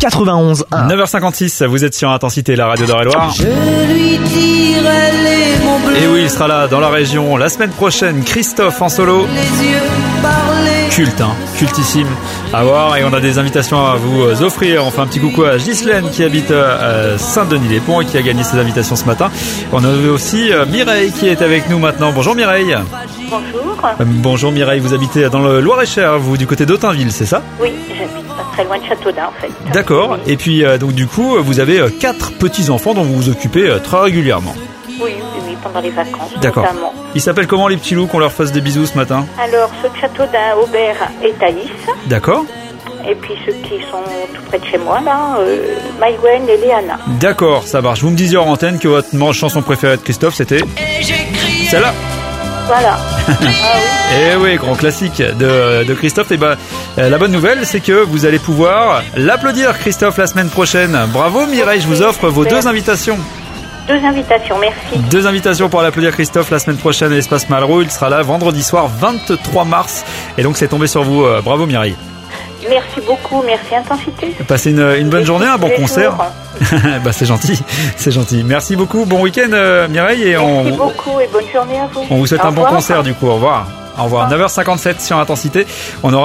91 1. 9h56, vous êtes sur Intensité, la radio d'Eure-et-Loire. Je lui dirai les mots bleus. Et oui, il sera là dans la région la semaine prochaine. Christophe en solo. Les yeux parler. Culte, cultissime à voir. Et on a des invitations à vous offrir. On fait un petit coucou à Ghislaine qui habite à Saint-Denis-les-Ponts et qui a gagné ses invitations ce matin. On a aussi Mireille qui est avec nous maintenant. Bonjour Mireille. Bonjour. Bonjour Mireille, vous habitez dans le Loir-et-Cher, vous du côté d'Autainville, c'est ça? Oui, j'habite pas très loin de Châteaudun en fait. D'accord. Et puis donc du coup, vous avez 4 petits-enfants dont vous vous occupez très régulièrement. Oui, pendant les vacances D'accord. notamment. Ils s'appellent comment les petits loups, qu'on leur fasse des bisous ce matin? Alors, ceux de Châteaudun, Aubert et Thaïs. D'accord. Et puis ceux qui sont tout près de chez moi, là, Maïwen et Léana. D'accord, ça marche. Vous me disiez en antenne que votre chanson préférée de Christophe, c'était celle-là. Voilà. Ah oui. Et oui, grand classique de Christophe. Et la bonne nouvelle, c'est que vous allez pouvoir l'applaudir, Christophe, la semaine prochaine. Bravo Mireille, je vous offre vos 2 invitations. 2 invitations, merci. 2 invitations pour l'applaudir Christophe la semaine prochaine à l'Espace Malraux. Il sera là vendredi soir 23 mars. Et donc c'est tombé sur vous. Bravo Mireille. Merci beaucoup, merci Intensité. Passez une bonne journée, un bon concert. C'est gentil, c'est gentil. Merci beaucoup, bon week-end Mireille. Et merci beaucoup et bonne journée à vous. On vous souhaite un bon concert du coup, au revoir. Au revoir, 9h57 sur Intensité. On aura